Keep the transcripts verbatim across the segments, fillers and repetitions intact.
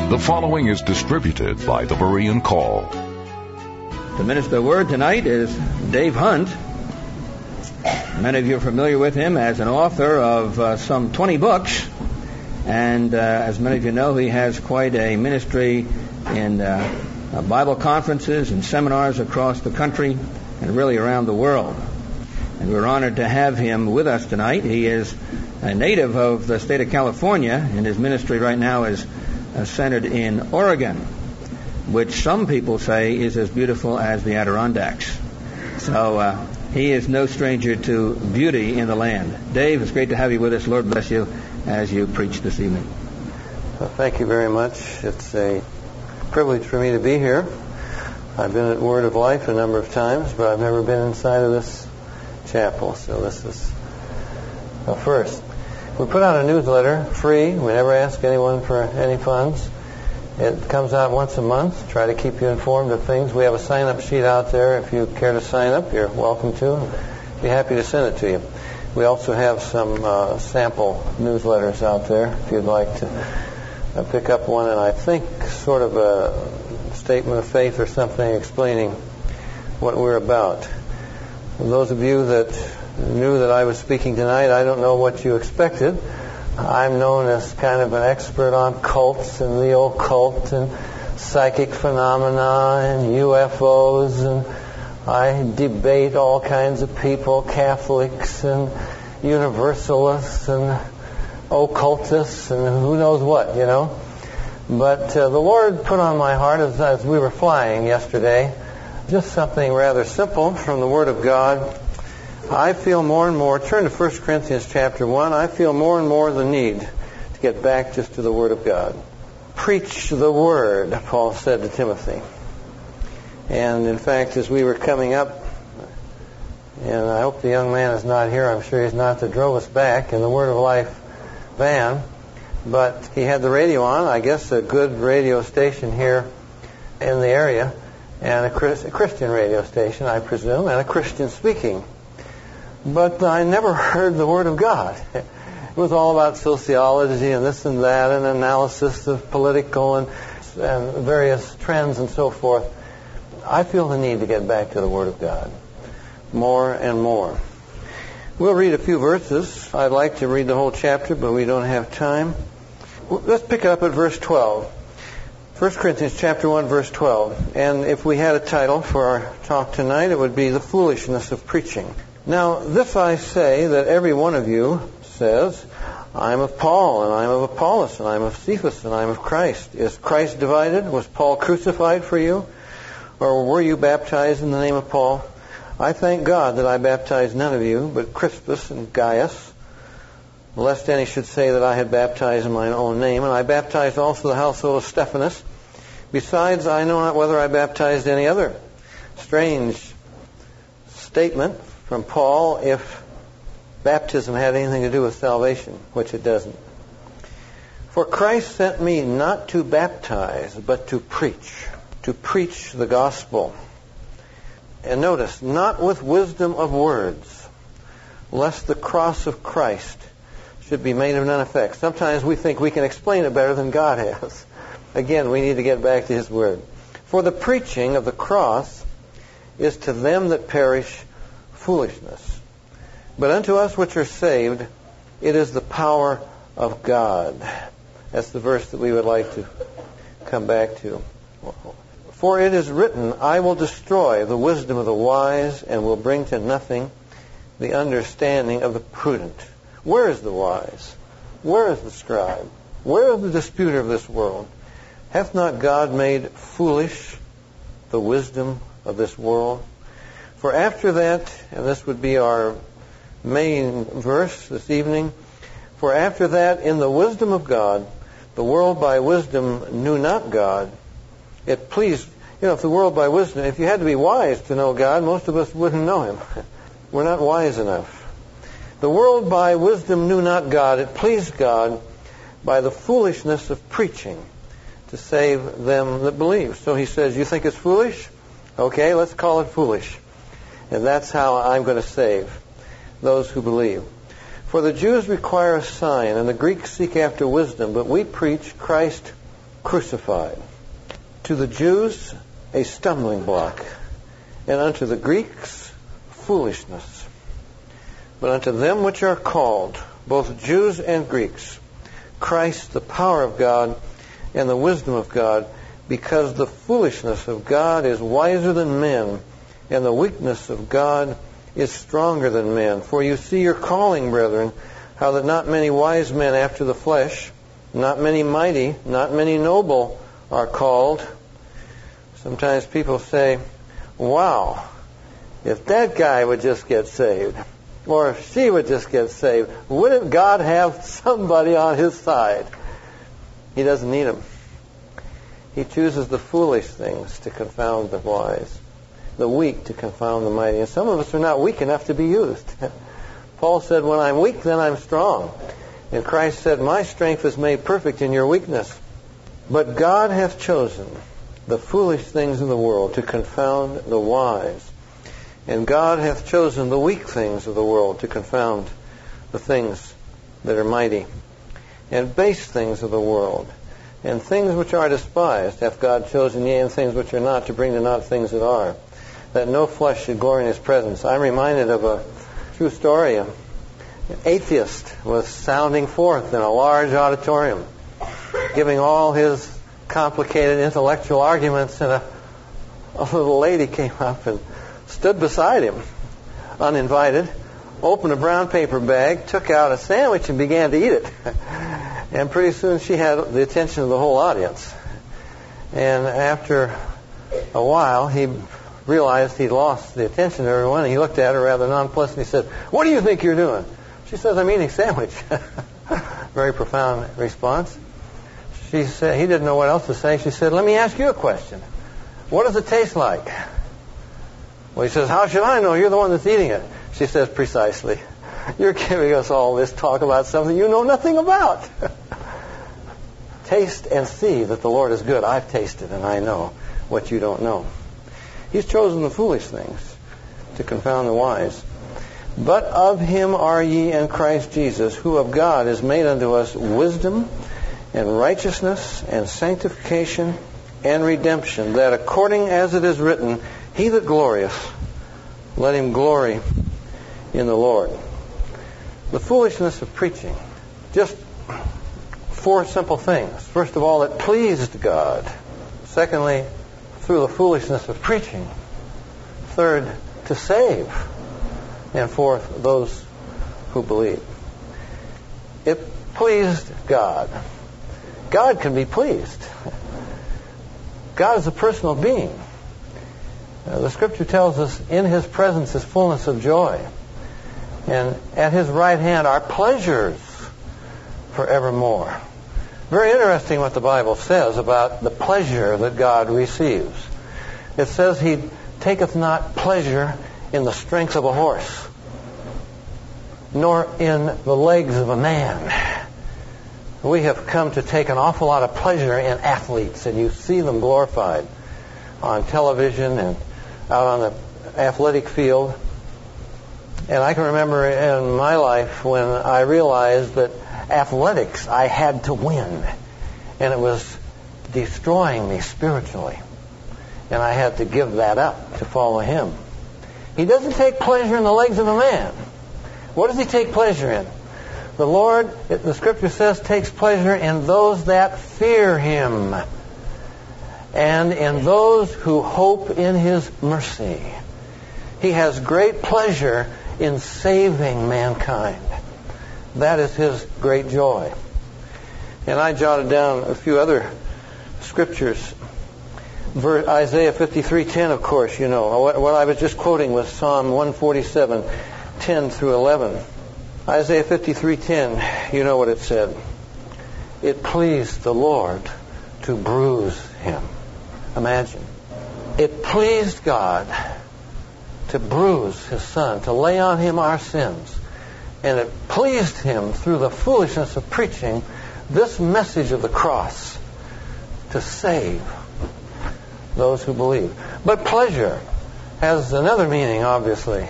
The following is distributed by the Berean Call. The minister of the word tonight is Dave Hunt. Many of you are familiar with him as an author of uh, some twenty books. And uh, as many of you know, he has quite a ministry in uh, uh, Bible conferences and seminars across the country and really around the world. And we're honored to have him with us tonight. He is a native of the state of California, and his ministry right now is uh, centered in Oregon, which some people say is as beautiful as the Adirondacks. So uh, he is no stranger to beauty in the land. Dave, it's great to have you with us. Lord bless you as you preach this evening. Well, thank you very much. It's a privilege for me to be here. I've been at Word of Life a number of times, but I've never been inside of this chapel, so this is a first. We put out a newsletter, free. We never ask anyone for any funds. It comes out once a month. Try to keep you informed of things. We have a sign-up sheet out there. If you care to sign up, you're welcome to. Be happy to send it to you. We also have some uh, sample newsletters out there if you'd like to uh, pick up one, and I think sort of a statement of faith or something explaining what we're about. For those of you that knew that I was speaking tonight, I don't know what you expected. I'm known as kind of an expert on cults and the occult and psychic phenomena and U F Os, and I debate all kinds of people, Catholics and Universalists and occultists and who knows what, you know. But uh, the Lord put on my heart as, as we were flying yesterday just something rather simple from the Word of God. I feel more and more, turn to First Corinthians chapter one, I feel more and more the need to get back just to the Word of God. Preach the Word, Paul said to Timothy. And in fact, as we were coming up, and I hope the young man is not here, I'm sure he's not, that drove us back in the Word of Life van, but he had the radio on, I guess a good radio station here in the area, and a Christian radio station, I presume, and a Christian speaking. But I never heard the Word of God. It was all about sociology and this and that and analysis of political and, and various trends and so forth. I feel the need to get back to the Word of God more and more. We'll read a few verses. I'd like to read the whole chapter, but we don't have time. Let's pick it up at verse twelve. First Corinthians chapter one, verse twelve. And if we had a title for our talk tonight, it would be The Foolishness of Preaching. Now, this I say, that every one of you says, I am of Paul, and I am of Apollos, and I am of Cephas, and I am of Christ. Is Christ divided? Was Paul crucified for you? Or were you baptized in the name of Paul? I thank God that I baptized none of you, but Crispus and Gaius, lest any should say that I had baptized in mine own name. And I baptized also the household of Stephanas. Besides, I know not whether I baptized any other. Strange statement from Paul if baptism had anything to do with salvation, which it doesn't. For Christ sent me not to baptize, but to preach, to preach the gospel. And notice, not with wisdom of words, lest the cross of Christ should be made of none effect. Sometimes we think we can explain it better than God has. Again, we need to get back to His Word. For the preaching of the cross is to them that perish foolishness. But unto us which are saved, it is the power of God. That's the verse that we would like to come back to. For it is written, I will destroy the wisdom of the wise and will bring to nothing the understanding of the prudent. Where is the wise? Where is the scribe? Where is the disputer of this world? Hath not God made foolish the wisdom of this world? For after that, and this would be our main verse this evening, for after that, in the wisdom of God, the world by wisdom knew not God. It pleased, you know, if the world by wisdom, if you had to be wise to know God, most of us wouldn't know Him. We're not wise enough. The world by wisdom knew not God. It pleased God by the foolishness of preaching to save them that believe. So He says, you think it's foolish? Okay, let's call it foolish. And that's how I'm going to save those who believe. For the Jews require a sign, and the Greeks seek after wisdom, but we preach Christ crucified. To the Jews, a stumbling block, and unto the Greeks, foolishness. But unto them which are called, both Jews and Greeks, Christ the power of God and the wisdom of God, because the foolishness of God is wiser than men, and the weakness of God is stronger than men. For you see your calling, brethren, how that not many wise men after the flesh, not many mighty, not many noble are called. Sometimes people say, wow, if that guy would just get saved, or if she would just get saved, wouldn't God have somebody on his side? He doesn't need them. He chooses the foolish things to confound the wise, the weak to confound the mighty. And some of us are not weak enough to be used. Paul said, when I'm weak, then I'm strong. And Christ said, my strength is made perfect in your weakness. But God hath chosen the foolish things of the world to confound the wise. And God hath chosen the weak things of the world to confound the things that are mighty. And base things of the world, and things which are despised, hath God chosen, yea, and things which are not, to bring to naught things that are, that no flesh should glory in his presence. I'm reminded of a true story. An atheist was sounding forth in a large auditorium, giving all his complicated intellectual arguments, and a, a little lady came up and stood beside him, uninvited, opened a brown paper bag, took out a sandwich and began to eat it. And pretty soon she had the attention of the whole audience. And after a while, he realized he'd lost the attention of everyone, and he looked at her rather nonplussed and he said, what do you think you're doing? She says, I'm eating a sandwich. Very profound response. She said, he didn't know what else to say. She said, let me ask you a question. What does it taste like? Well, he says, how should I know? You're the one that's eating it. She says, precisely. You're giving us all this talk about something you know nothing about. Taste and see that the Lord is good. I've tasted and I know what you don't know. He's chosen the foolish things to confound the wise. But of him are ye in Christ Jesus, who of God is made unto us wisdom and righteousness and sanctification and redemption, that according as it is written, he that glorieth, let him glory in the Lord. The foolishness of preaching. Just four simple things. First of all, it pleased God. Secondly, through the foolishness of preaching. Third, to save. And fourth, those who believe. It pleased God. God can be pleased. God is a personal being. Uh, the Scripture tells us, in his presence is fullness of joy. And at his right hand are pleasures forevermore. Very interesting what the Bible says about the pleasure that God receives. It says he taketh not pleasure in the strength of a horse, nor in the legs of a man. We have come to take an awful lot of pleasure in athletes, and you see them glorified on television and out on the athletic field. And I can remember in my life when I realized that athletics I had to win, and it was destroying me spiritually, and I had to give that up to follow him. He doesn't take pleasure in the legs of a man. What does he take pleasure in? The Lord, the Scripture says, takes pleasure in those that fear him and in those who hope in his mercy. He has great pleasure in saving mankind. That is his great joy. And I jotted down a few other scriptures. Isaiah fifty-three ten, of course, you know. What I was just quoting was Psalm one forty-seven, ten through eleven. Isaiah fifty-three ten, you know what it said. It pleased the Lord to bruise him. Imagine. It pleased God to bruise his Son, to lay on him our sins. And it pleased him, through the foolishness of preaching, this message of the cross, to save those who believe. But pleasure has another meaning, obviously.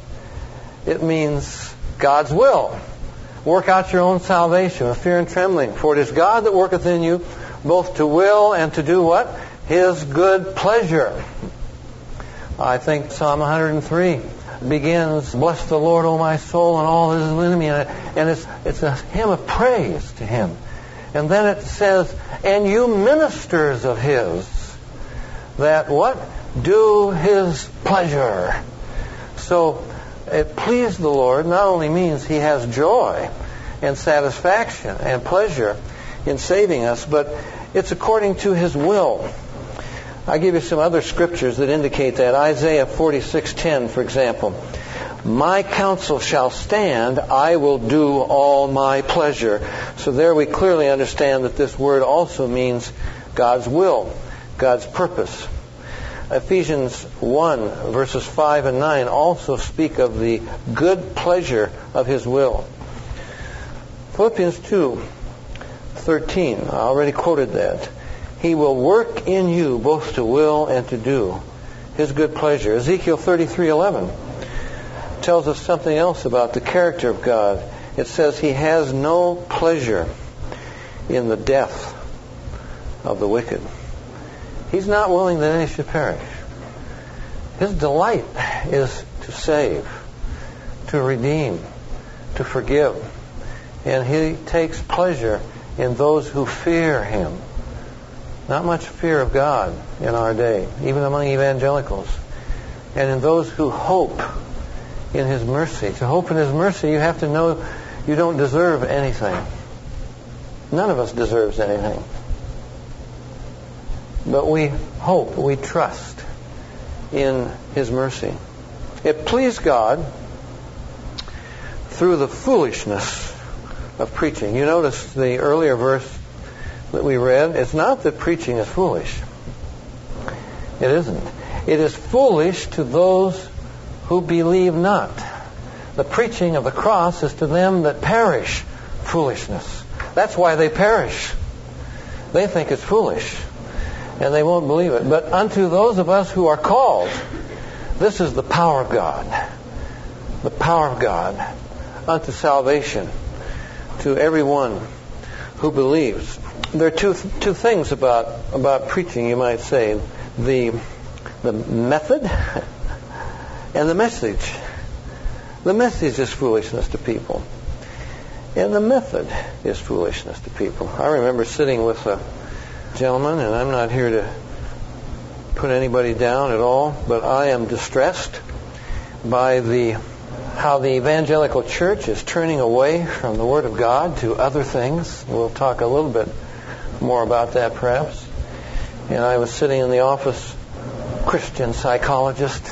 It means God's will. Work out your own salvation with fear and trembling, for it is God that worketh in you both to will and to do what? His good pleasure. I think Psalm one hundred three begins, bless the Lord, O my soul, and all that is within me. And it's, it's a hymn of praise to Him. And then it says, and you ministers of His, that what? Do His pleasure. So it pleased the Lord not only means He has joy and satisfaction and pleasure in saving us, but it's according to His will. I'll give you some other scriptures that indicate that. Isaiah forty-six ten, for example. My counsel shall stand, I will do all my pleasure. So there we clearly understand that this word also means God's will, God's purpose. Ephesians one, verses five and nine also speak of the good pleasure of His will. Philippians two thirteen, I already quoted that. He will work in you both to will and to do His good pleasure. Ezekiel thirty-three eleven tells us something else about the character of God. It says He has no pleasure in the death of the wicked. He's not willing that any should perish. His delight is to save, to redeem, to forgive. And He takes pleasure in those who fear Him. Not much fear of God in our day, even among evangelicals. And in those who hope in His mercy. To hope in His mercy, you have to know you don't deserve anything. None of us deserves anything. But we hope, we trust in His mercy. It pleased God through the foolishness of preaching. You notice the earlier verse that we read. It's not that preaching is foolish. It isn't. It is foolish to those who believe not. The preaching of the cross is to them that perish foolishness. That's why they perish. They think it's foolish, and they won't believe it. But unto those of us who are called, this is the power of God. The power of God unto salvation to everyone who believes. There are two two things about about preaching, you might say. The the method and the message. The message is foolishness to people. And the method is foolishness to people. I remember sitting with a gentleman, and I'm not here to put anybody down at all, but I am distressed by the how the evangelical church is turning away from the Word of God to other things. We'll talk a little bit more about that perhaps. And I was sitting in the office, Christian psychologist,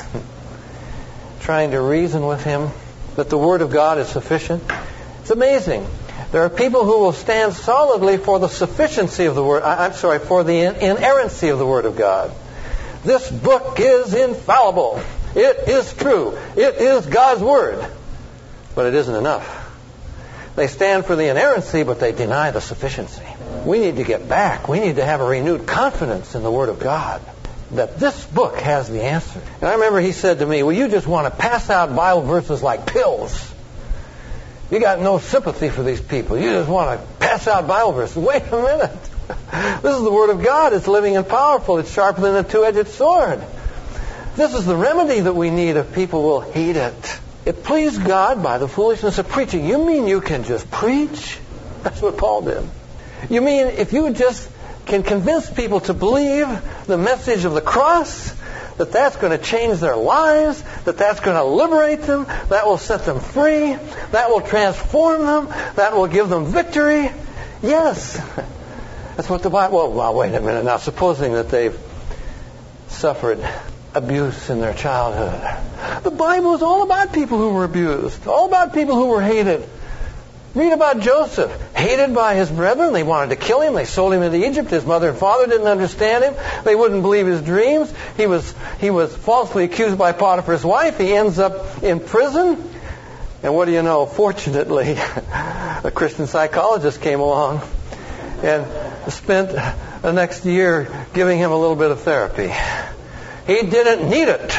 trying to reason with him that the Word of God is sufficient. It's amazing. There are people who will stand solidly for the sufficiency of the Word. I'm sorry, for the inerrancy of the Word of God. This book is infallible. It is true. It is God's Word. But it isn't enough. They stand for the inerrancy, but they deny the sufficiency. We need to get back. We need to have a renewed confidence in the Word of God, that this book has the answer. And I remember he said to me, well, you just want to pass out Bible verses like pills. You got no sympathy for these people. You just want to pass out Bible verses. Wait a minute. This is the Word of God. It's living and powerful. It's sharper than a two-edged sword. This is the remedy that we need if people will heed it. It pleased God by the foolishness of preaching. You mean you can just preach? That's what Paul did. You mean if you just can convince people to believe the message of the cross, that that's going to change their lives, that that's going to liberate them, that will set them free, that will transform them, that will give them victory? Yes. That's what the Bible... Well, well, wait a minute. Now, supposing that they've suffered abuse in their childhood. The Bible is all about people who were abused, all about people who were hated. Read about Joseph, hated by his brethren. They wanted to kill him. They sold him into Egypt. His mother and father didn't understand him. They wouldn't believe his dreams. He was he was falsely accused by Potiphar's wife. He ends up in prison. And what do you know? Fortunately, a Christian psychologist came along and spent the next year giving him a little bit of therapy. He didn't need it.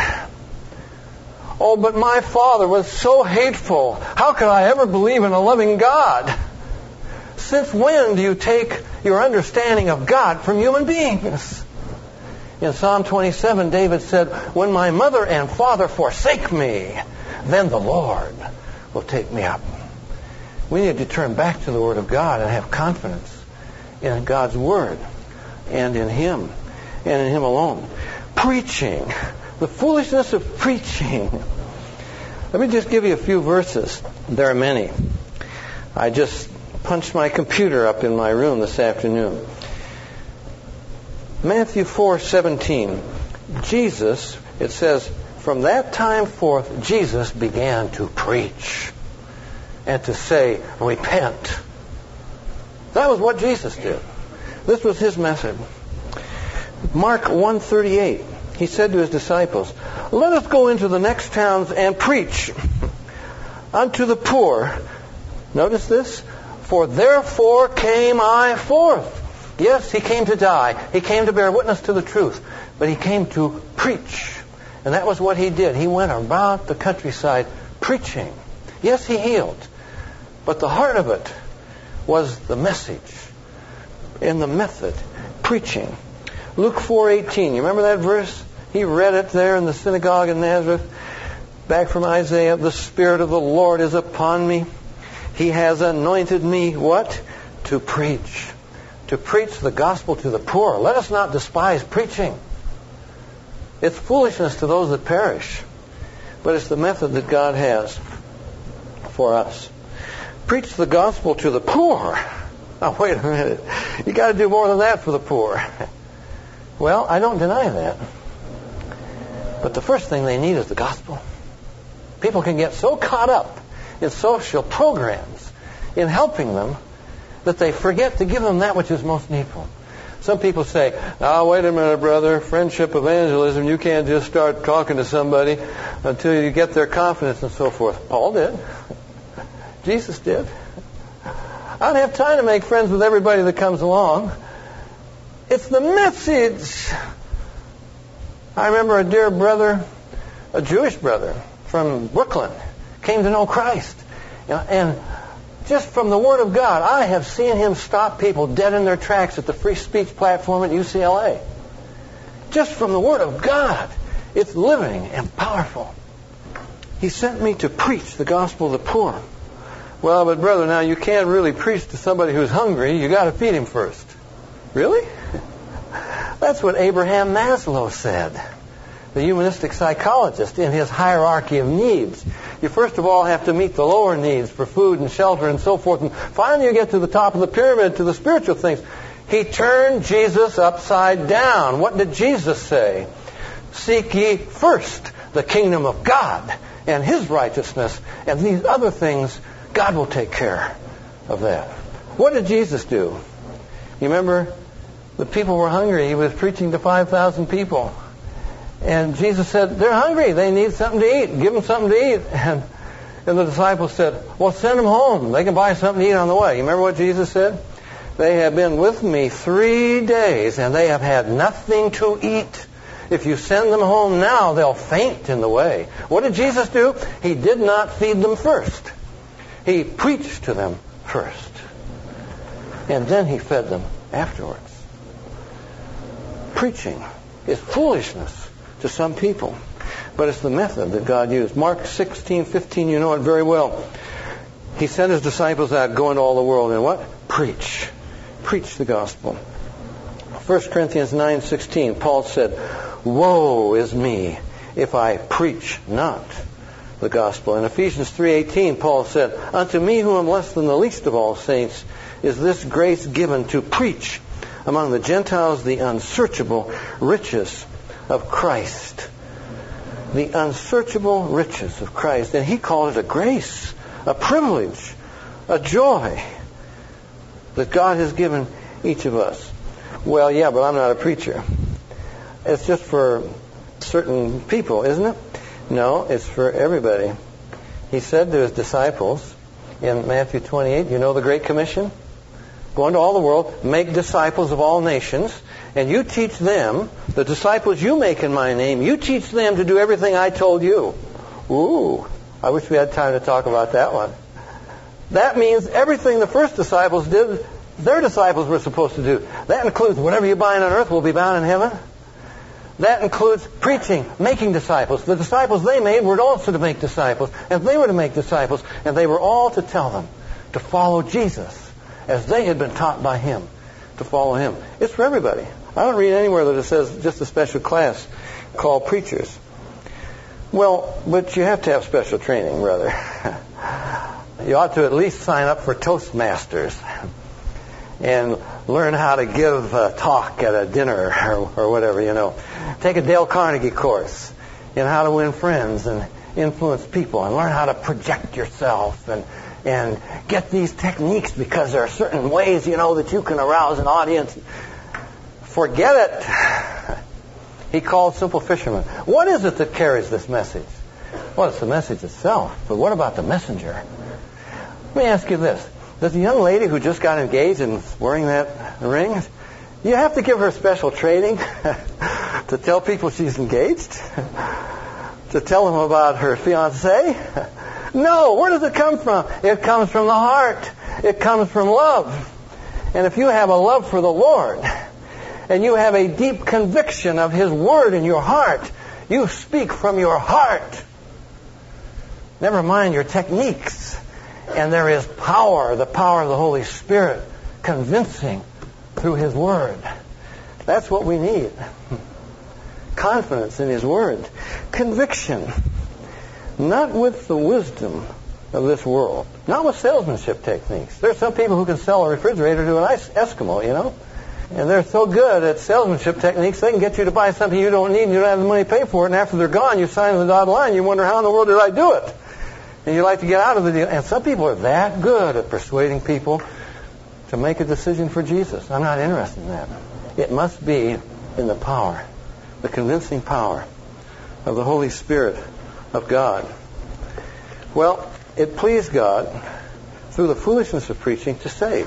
Oh, but my father was so hateful. How could I ever believe in a loving God? Since when do you take your understanding of God from human beings? In Psalm twenty-seven, David said, when my mother and father forsake me, then the Lord will take me up. We need to turn back to the Word of God and have confidence in God's Word and in Him and in Him alone. Preaching. The foolishness of preaching. Let me just give you a few verses. There are many. I just punched my computer up in my room this afternoon. Matthew four seventeen. Jesus, it says, from that time forth, Jesus began to preach and to say, repent. That was what Jesus did. This was His method. Mark one thirty-eight. He said to His disciples, let us go into the next towns and preach unto the poor. Notice this. For therefore came I forth. Yes, He came to die. He came to bear witness to the truth. But He came to preach. And that was what He did. He went about the countryside preaching. Yes, He healed. But the heart of it was the message and the method, preaching. Luke four eighteen. You remember that verse? He read it there in the synagogue in Nazareth. Back from Isaiah. The Spirit of the Lord is upon me. He has anointed me, what? To preach. To preach the gospel to the poor. Let us not despise preaching. It's foolishness to those that perish. But it's the method that God has for us. Preach the gospel to the poor. Now, wait a minute. You got to do more than that for the poor. Well, I don't deny that. But the first thing they need is the gospel. People can get so caught up in social programs, in helping them, that they forget to give them that which is most needful. Some people say, oh, wait a minute, brother, friendship evangelism, you can't just start talking to somebody until you get their confidence and so forth. Paul did. Jesus did. I don't have time to make friends with everybody that comes along. It's the message. I remember a dear brother, a Jewish brother from Brooklyn, came to know Christ. You know, and just from the Word of God, I have seen him stop people dead in their tracks at the free speech platform at U C L A. Just from the Word of God. It's living and powerful. He sent me to preach the gospel to the poor. Well, but brother, now you can't really preach to somebody who's hungry. You got to feed him first. Really? That's what Abraham Maslow said, the humanistic psychologist, in his hierarchy of needs. You first of all have to meet the lower needs for food and shelter and so forth. And finally you get to the top of the pyramid, to the spiritual things. He turned Jesus upside down. What did Jesus say? Seek ye first the kingdom of God and His righteousness, and these other things, God will take care of that. What did Jesus do? You remember, the people were hungry. He was preaching to five thousand people. And Jesus said, they're hungry. They need something to eat. Give them something to eat. And, and the disciples said, well, send them home. They can buy something to eat on the way. You remember what Jesus said? They have been with me three days, and they have had nothing to eat. If you send them home now, they'll faint in the way. What did Jesus do? He did not feed them first. He preached to them first. And then He fed them afterwards. Preaching is foolishness to some people, but it's the method that God used. Mark sixteen fifteen, you know it very well. He sent His disciples out, go into all the world, and what? Preach. Preach the gospel. First Corinthians nine sixteen, Paul said, woe is me if I preach not the gospel. In Ephesians three eighteen, Paul said, unto me who am less than the least of all saints is this grace given to preach among the Gentiles the unsearchable riches of Christ. The unsearchable riches of Christ. And he called it a grace, a privilege, a joy that God has given each of us. Well, yeah, but I'm not a preacher. It's just for certain people, isn't it? No, it's for everybody. He said to His disciples in Matthew twenty-eight, you know the Great Commission? Go into all the world, make disciples of all nations, and you teach them, the disciples you make in my name, you teach them to do everything I told you. Ooh, I wish we had time to talk about that one. That means everything the first disciples did, their disciples were supposed to do. That includes whatever you bind on earth will be bound in heaven. That includes preaching, making disciples. The disciples they made were also to make disciples. And they were to make disciples. And they were all to tell them to follow Jesus as they had been taught by Him to follow Him. It's for everybody. I don't read anywhere that it says just a special class called preachers. Well, but you have to have special training, brother. You ought to at least sign up for Toastmasters and learn how to give a talk at a dinner or, or whatever, you know. Take a Dale Carnegie course in how to win friends and influence people, and learn how to project yourself and and get these techniques, because there are certain ways, you know, that you can arouse an audience. Forget it. He called simple fishermen. What is it that carries this message? Well, it's the message itself. But what about the messenger? Let me ask you this. Does a young lady who just got engaged and is wearing that ring, you have to give her special training to tell people she's engaged? To tell them about her fiancé? No. Where does it come from? It comes from the heart. It comes from love. And if you have a love for the Lord, and you have a deep conviction of His Word in your heart, you speak from your heart. Never mind your techniques. And there is power, the power of the Holy Spirit, convincing through His Word. That's what we need. Confidence in His Word. Conviction. Not with the wisdom of this world. Not with salesmanship techniques. There are some people who can sell a refrigerator to an Eskimo, you know. And they're so good at salesmanship techniques, they can get you to buy something you don't need and you don't have the money to pay for it. And after they're gone, you sign the dotted line. You wonder, how in the world did I do it? And you like to get out of the deal. And some people are that good at persuading people to make a decision for Jesus. I'm not interested in that. It must be in the power, the convincing power of the Holy Spirit of God. Well, it pleased God through the foolishness of preaching to save.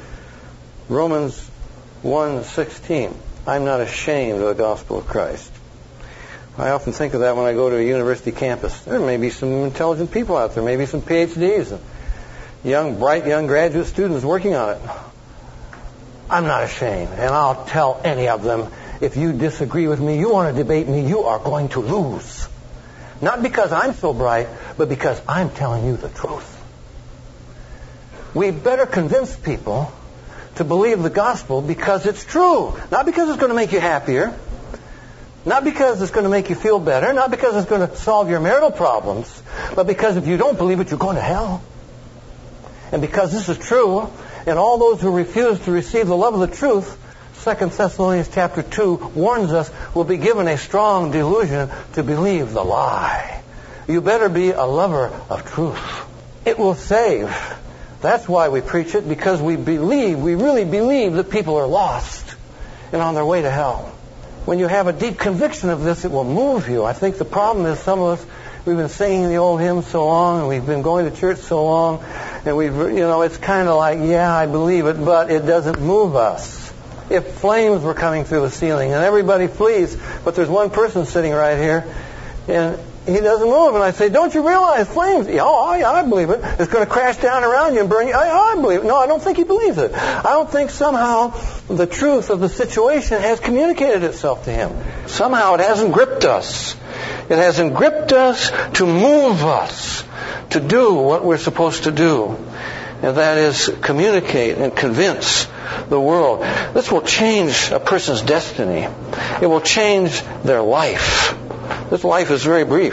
Romans one sixteen. I'm not ashamed of the gospel of Christ. I often think of that when I go to a university campus. There may be some intelligent people out there, maybe some P H Ds, and young, bright young graduate students working on it. I'm not ashamed, and I'll tell any of them, if you disagree with me, you want to debate me, you are going to lose. Not because I'm so bright, but because I'm telling you the truth. We better convince people to believe the gospel because it's true. Not because it's going to make you happier. Not because it's going to make you feel better. Not because it's going to solve your marital problems. But because if you don't believe it, you're going to hell. And because this is true, and all those who refuse to receive the love of the truth, Second Thessalonians chapter two warns us, will be given a strong delusion to believe the lie. You better be a lover of truth. It will save. That's why we preach it, because we believe, we really believe that people are lost and on their way to hell. When you have a deep conviction of this, it will move you. I think the problem is some of us, we've been singing the old hymns so long, and we've been going to church so long, and we've, you know, it's kind of like, yeah, I believe it, but it doesn't move us. If flames were coming through the ceiling and everybody flees, but there's one person sitting right here, and he doesn't move, and I say, don't you realize flames? Oh, yeah, I believe it. It's going to crash down around you and burn you. I, I believe it. No, I don't think he believes it. I don't think somehow the truth of the situation has communicated itself to him. Somehow it hasn't gripped us. It hasn't gripped us to move us to do what we're supposed to do. And that is communicate and convince the world. This will change a person's destiny. It will change their life. This life is very brief.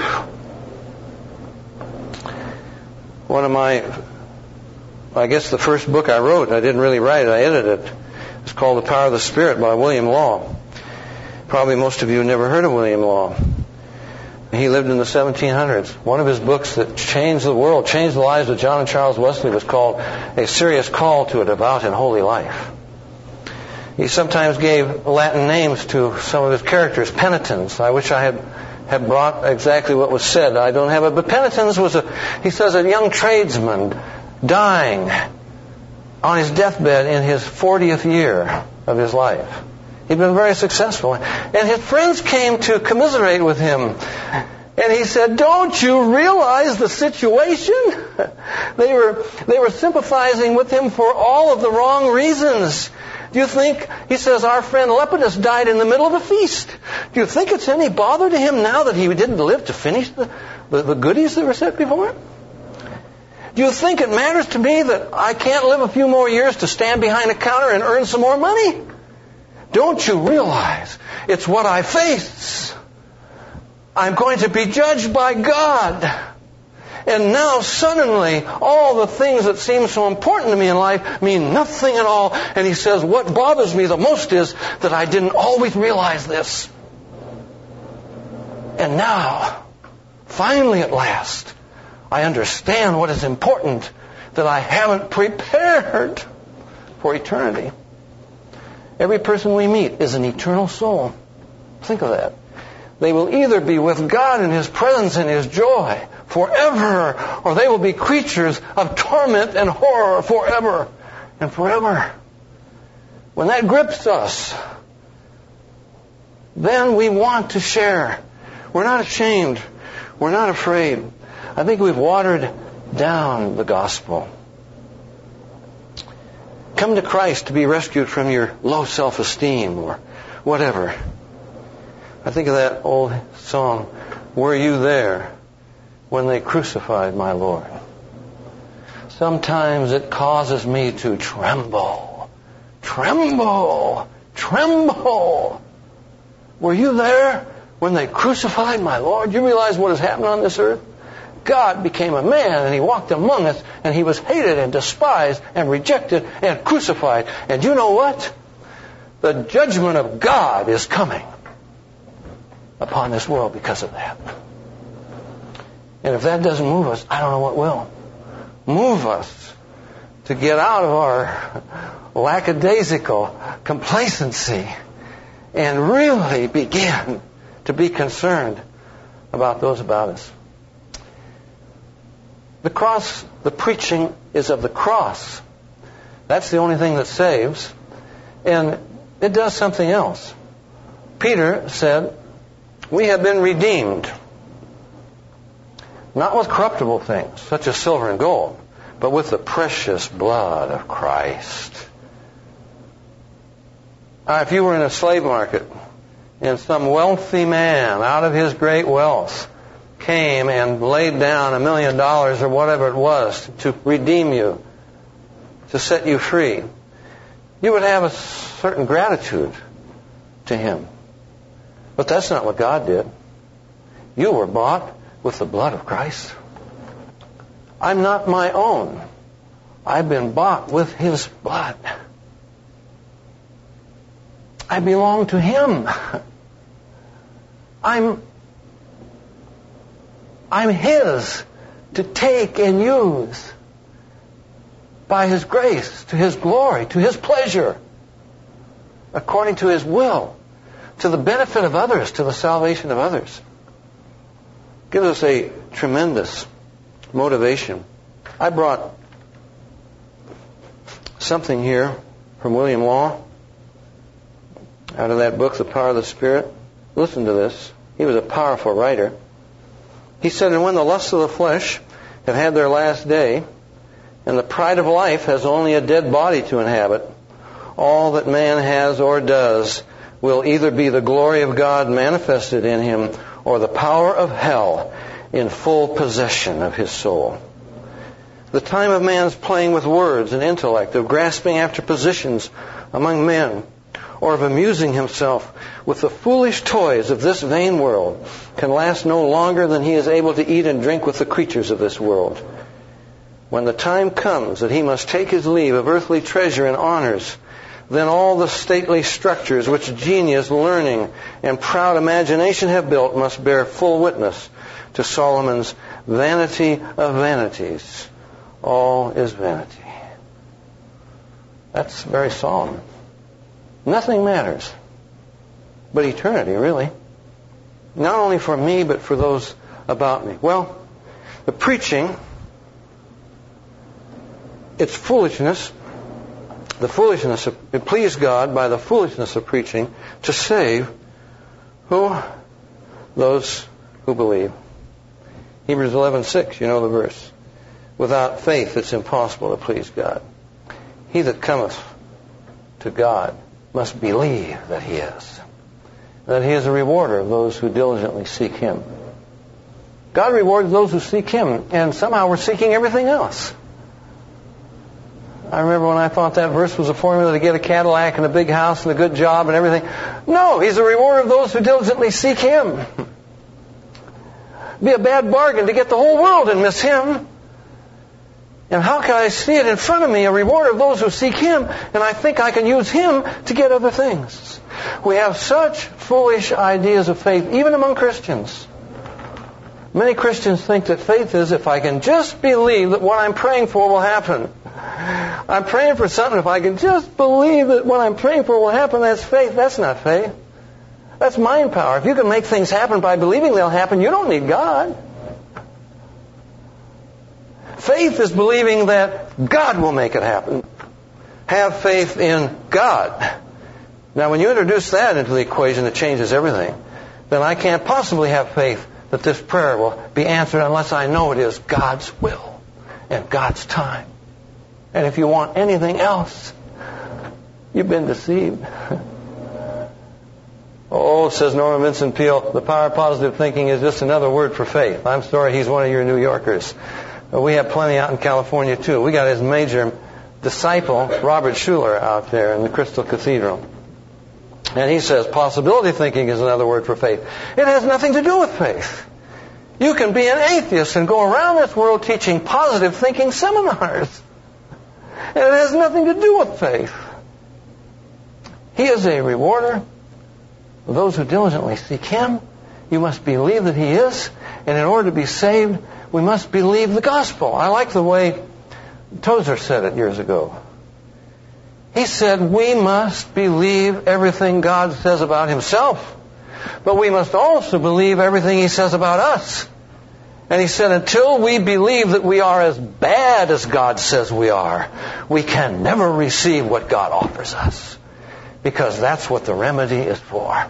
One of my, I guess the first book I wrote, I didn't really write it, I edited it. It's called The Power of the Spirit by William Law. Probably most of you have never heard of William Law. He lived in the seventeen hundreds. One of his books that changed the world, changed the lives of John and Charles Wesley, was called A Serious Call to a Devout and Holy Life. He sometimes gave Latin names to some of his characters, penitens. I wish I had, had brought exactly what was said. I don't have it. But penitens was, a, he says, a young tradesman dying on his deathbed in his fortieth year of his life. He'd been very successful. And his friends came to commiserate with him. And he said, don't you realize the situation? They were, they were sympathizing with him for all of the wrong reasons. Do you think, he says, our friend Lepidus died in the middle of a feast. Do you think it's any bother to him now that he didn't live to finish the, the, the goodies that were set before him? Do you think it matters to me that I can't live a few more years to stand behind a counter and earn some more money? Don't you realize it's what I face? I'm going to be judged by God. And now suddenly all the things that seem so important to me in life mean nothing at all. And he says, what bothers me the most is that I didn't always realize this. And now, finally at last, I understand what is important, that I haven't prepared for eternity. Every person we meet is an eternal soul. Think of that. They will either be with God in His presence and His joy forever, or they will be creatures of torment and horror forever and forever. When that grips us, then we want to share. We're not ashamed. We're not afraid. I think we've watered down the gospel. Come to Christ to be rescued from your low self-esteem or whatever. I think of that old song, Were You There When They Crucified My Lord? Sometimes it causes me to tremble, tremble, tremble. Were you there when they crucified my Lord? You realize what has happened on this earth? God became a man and He walked among us and He was hated and despised and rejected and crucified. And you know what? The judgment of God is coming upon this world because of that. And if that doesn't move us, I don't know what will. Move us to get out of our lackadaisical complacency and really begin to be concerned about those about us. The cross, the preaching is of the cross. That's the only thing that saves. And it does something else. Peter said, we have been redeemed. Not with corruptible things, such as silver and gold, but with the precious blood of Christ. Now, if you were in a slave market and some wealthy man out of his great wealth came and laid down a million dollars or whatever it was to redeem you, to set you free, you would have a certain gratitude to him. But that's not what God did. You were bought with the blood of Christ. I'm not my own. I've been bought with His blood. I belong to Him. I'm, I'm His to take and use by His grace, to His glory, to His pleasure, according to His will, to the benefit of others, to the salvation of others. Gives us a tremendous motivation. I brought something here from William Law out of that book, The Power of the Spirit. Listen to this. He was a powerful writer. He said, and when the lusts of the flesh have had their last day, and the pride of life has only a dead body to inhabit, all that man has or does will either be the glory of God manifested in him or the power of hell in full possession of his soul. The time of man's playing with words and intellect, of grasping after positions among men, or of amusing himself with the foolish toys of this vain world can last no longer than he is able to eat and drink with the creatures of this world. When the time comes that he must take his leave of earthly treasure and honors, then all the stately structures which genius, learning, and proud imagination have built must bear full witness to Solomon's vanity of vanities. All is vanity. That's very solemn. Nothing matters but eternity, really. Not only for me, but for those about me. Well, the preaching, it's foolishness. The foolishness of, it pleased God by the foolishness of preaching to save who? Those who believe. Hebrews eleven six, you know the verse. Without faith it's impossible to please God. He that cometh to God must believe that he is, that he is a rewarder of those who diligently seek him. God rewards those who seek him, and somehow we're seeking everything else. I remember when I thought that verse was a formula to get a Cadillac and a big house and a good job and everything. No, he's a rewarder of those who diligently seek him. It'd be a bad bargain to get the whole world and miss him. And how can I see it in front of me, a reward of those who seek him, and I think I can use him to get other things? We have such foolish ideas of faith, even among Christians. Many Christians think that faith is if I can just believe that what I'm praying for will happen. I'm praying for something. If I can just believe that what I'm praying for will happen, that's faith. That's not faith. That's mind power. If you can make things happen by believing they'll happen, you don't need God. Faith is believing that God will make it happen. Have faith in God. Now, when you introduce that into the equation, it changes everything. Then I can't possibly have faith that this prayer will be answered unless I know it is God's will and God's time. And if you want anything else, you've been deceived. Oh, says Norman Vincent Peale, the power of positive thinking is just another word for faith. I'm sorry he's one of your New Yorkers. We have plenty out in California, too. We got his major disciple, Robert Schuller, out there in the Crystal Cathedral. And he says possibility thinking is another word for faith. It has nothing to do with faith. You can be an atheist and go around this world teaching positive thinking seminars. And it has nothing to do with faith. He is a rewarder of those who diligently seek him. You must believe that he is. And in order to be saved, we must believe the gospel. I like the way Tozer said it years ago. He said, we must believe everything God says about himself, but we must also believe everything he says about us. And he said, until we believe that we are as bad as God says we are, we can never receive what God offers us, because that's what the remedy is for.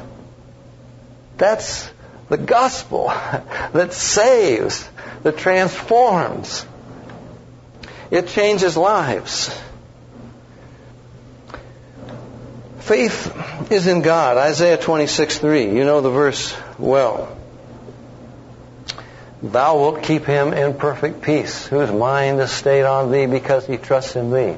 That's the gospel that saves, that transforms. It changes lives. Faith is in God. Isaiah twenty-six three. You know the verse well. Thou wilt keep him in perfect peace, whose mind is stayed on thee because he trusts in thee.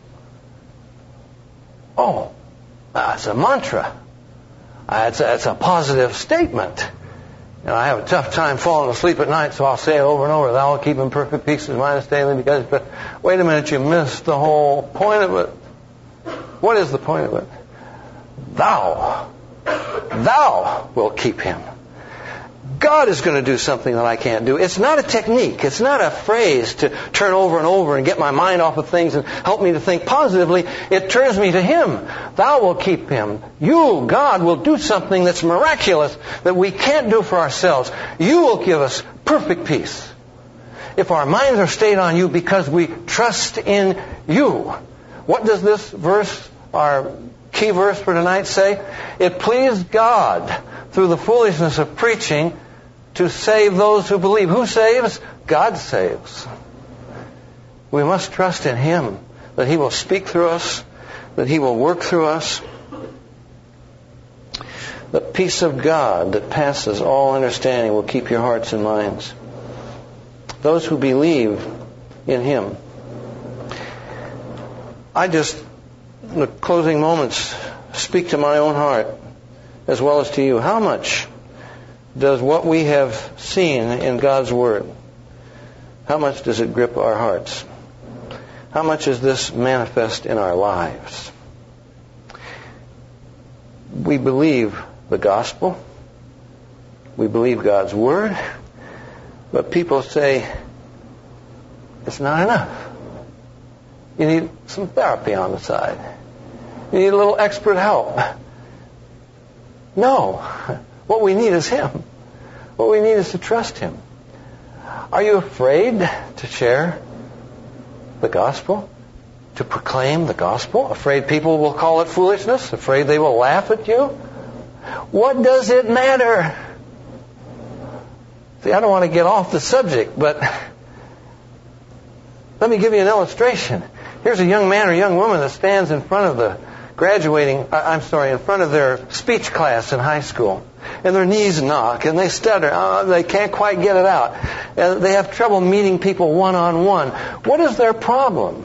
Oh, that's a mantra. It's a, it's a positive statement. And I have a tough time falling asleep at night, so I'll say it over and over. Thou wilt keep him in perfect peace, whose mind is stayed on thee because... But wait a minute, you missed the whole point of it. What is the point of it? Thou, thou will keep him. God is going to do something that I can't do. It's not a technique. It's not a phrase to turn over and over and get my mind off of things and help me to think positively. It turns me to him. Thou will keep him. You, God, will do something that's miraculous that we can't do for ourselves. You will give us perfect peace if our minds are stayed on you because we trust in you. What does this verse, our key verse for tonight, say? It pleased God through the foolishness of preaching to save those who believe. Who saves? God saves. We must trust in him, that he will speak through us, that he will work through us. The peace of God that passes all understanding will keep your hearts and minds. Those who believe in him. I just, in the closing moments, speak to my own heart as well as to you. How much does what we have seen in God's Word, how much does it grip our hearts? How much is this manifest in our lives? We believe the gospel. We believe God's Word. But people say, it's not enough. You need some therapy on the side. You need a little expert help. No. What we need is him. What we need is to trust him. Are you afraid to share the gospel? To proclaim the gospel? Afraid people will call it foolishness? Afraid they will laugh at you? What does it matter? See, I don't want to get off the subject, but let me give you an illustration. Here's a young man or young woman that stands in front of the graduating, I'm sorry, in front of their speech class in high school. And their knees knock, and they stutter. Uh, they can't quite get it out. And they have trouble meeting people one-on-one. What is their problem?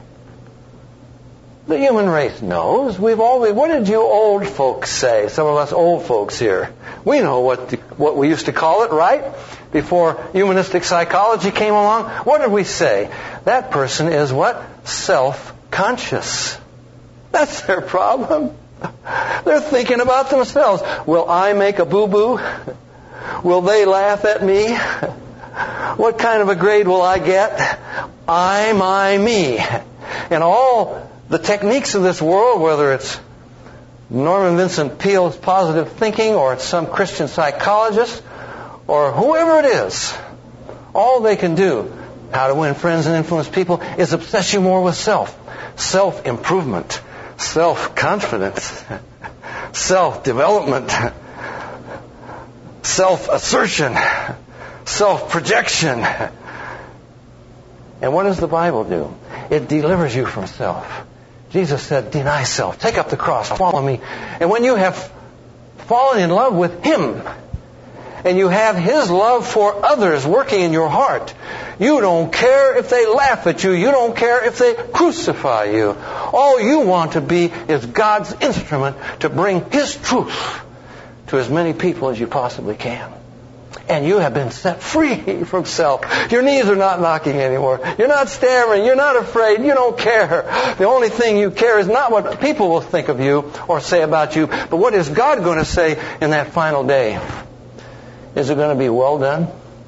The human race knows. We've always. What did you old folks say? Some of us old folks here. We know what the, what we used to call it, right? Before humanistic psychology came along. What did we say? That person is what? Self-conscious. That's their problem. They're thinking about themselves. Will I make a boo-boo? Will they laugh at me? What kind of a grade will I get? I, my, me. And all the techniques of this world, whether it's Norman Vincent Peale's positive thinking or it's some Christian psychologist or whoever it is, all they can do, how to win friends and influence people, is obsess you more with self. Self-improvement. Self-confidence, self-development, self-assertion, self-projection. And what does the Bible do? It delivers you from self. Jesus said, deny self, take up the cross, follow me. And when you have fallen in love with Him, and you have His love for others working in your heart, you don't care if they laugh at you. You don't care if they crucify you. All you want to be is God's instrument to bring His truth to as many people as you possibly can. And you have been set free from self. Your knees are not knocking anymore. You're not stammering. You're not afraid. You don't care. The only thing you care is not what people will think of you or say about you, but what is God going to say in that final day? Is it going to be well done?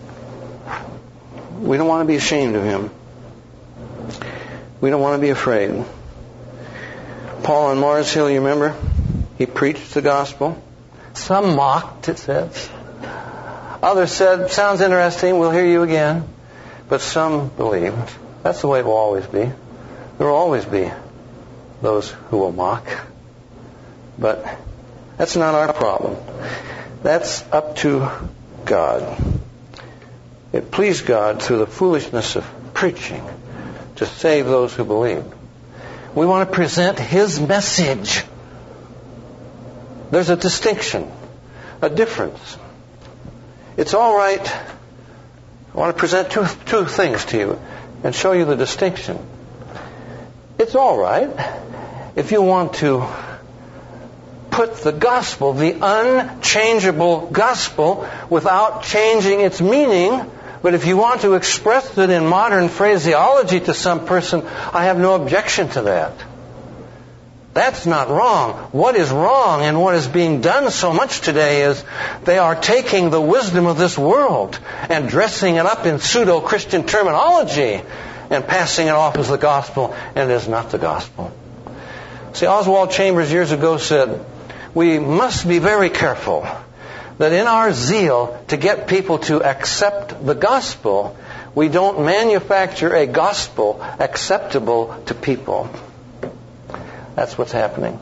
We don't want to be ashamed of Him. We don't want to be afraid. Paul on Mars Hill, you remember? He preached the gospel. Some mocked, it says. Others said, sounds interesting, we'll hear you again. But some believed. That's the way it will always be. There will always be those who will mock. But that's not our problem. That's up to God. It pleased God through the foolishness of preaching to save those who believe. We want to present His message. There's a distinction, a difference. It's all right. I want to present two, two things to you and show you the distinction. It's all right if you want to put the gospel, the unchangeable gospel, without changing its meaning. But if you want to express it in modern phraseology to some person, I have no objection to that. That's not wrong. What is wrong and what is being done so much today is they are taking the wisdom of this world and dressing it up in pseudo-Christian terminology and passing it off as the gospel, and it is not the gospel. See, Oswald Chambers years ago said, we must be very careful that in our zeal to get people to accept the gospel, we don't manufacture a gospel acceptable to people. That's what's happening.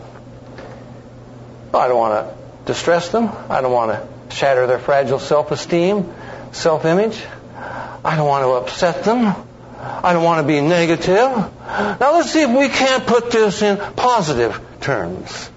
I don't want to distress them. I don't want to shatter their fragile self-esteem, self-image. I don't want to upset them. I don't want to be negative. Now let's see if we can't put this in positive terms.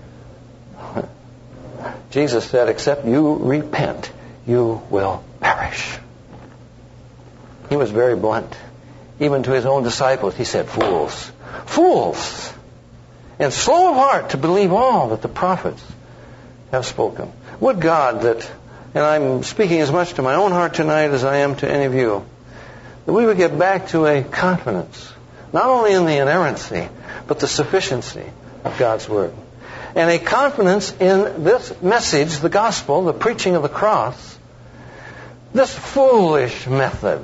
Jesus said, except you repent, you will perish. He was very blunt. Even to His own disciples, He said, fools. Fools! And slow of heart to believe all that the prophets have spoken. Would God that, and I'm speaking as much to my own heart tonight as I am to any of you, that we would get back to a confidence, not only in the inerrancy, but the sufficiency of God's Word. And a confidence in this message, the gospel, the preaching of the cross, this foolish method.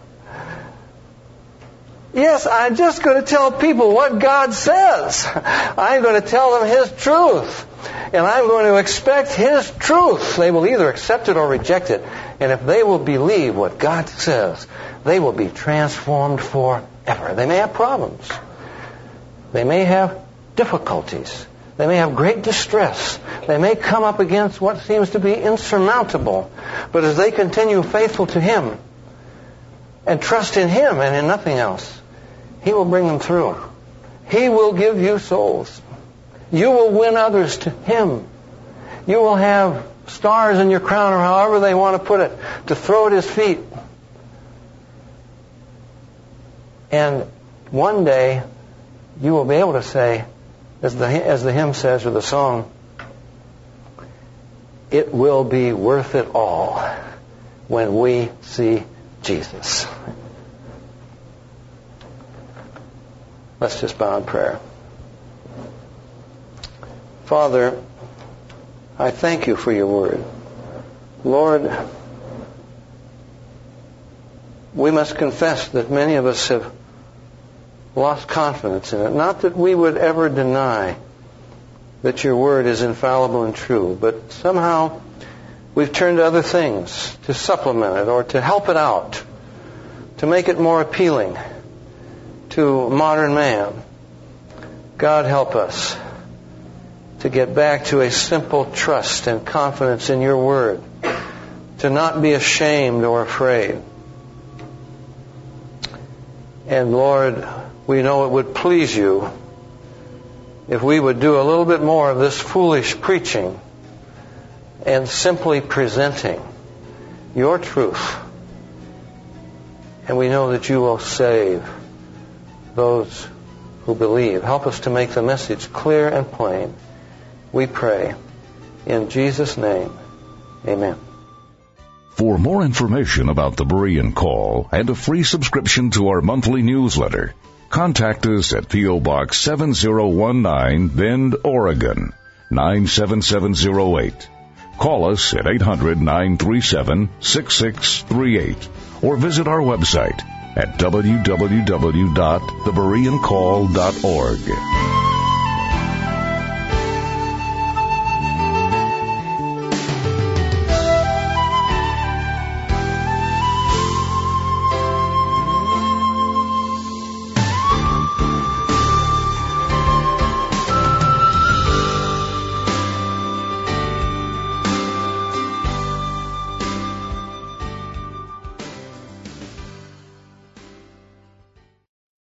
Yes, I'm just going to tell people what God says. I'm going to tell them His truth. And I'm going to expect His truth. They will either accept it or reject it. And if they will believe what God says, they will be transformed forever. They may have problems. They may have difficulties. They may have great distress. They may come up against what seems to be insurmountable. But as they continue faithful to Him and trust in Him and in nothing else, He will bring them through. He will give you souls. You will win others to Him. You will have stars in your crown, or however they want to put it, to throw at His feet. And one day, you will be able to say, as the, as the hymn says, or the song, it will be worth it all when we see Jesus. Let's just bow in prayer. Father, I thank You for Your word. Lord, we must confess that many of us have lost confidence in it. Not that we would ever deny that Your word is infallible and true, but somehow we've turned to other things to supplement it or to help it out, to make it more appealing to modern man. God, help us to get back to a simple trust and confidence in Your word, to not be ashamed or afraid. And Lord, we know it would please You if we would do a little bit more of this foolish preaching and simply presenting Your truth. And we know that You will save those who believe. Help us to make the message clear and plain. We pray in Jesus' name. Amen. For more information about the Berean Call and a free subscription to our monthly newsletter, contact us at P O Box seven zero one nine, Bend, Oregon, nine seven seven zero eight. Call us at eight hundred, nine three seven, six six three eight or visit our website at w w w dot the berean call dot org.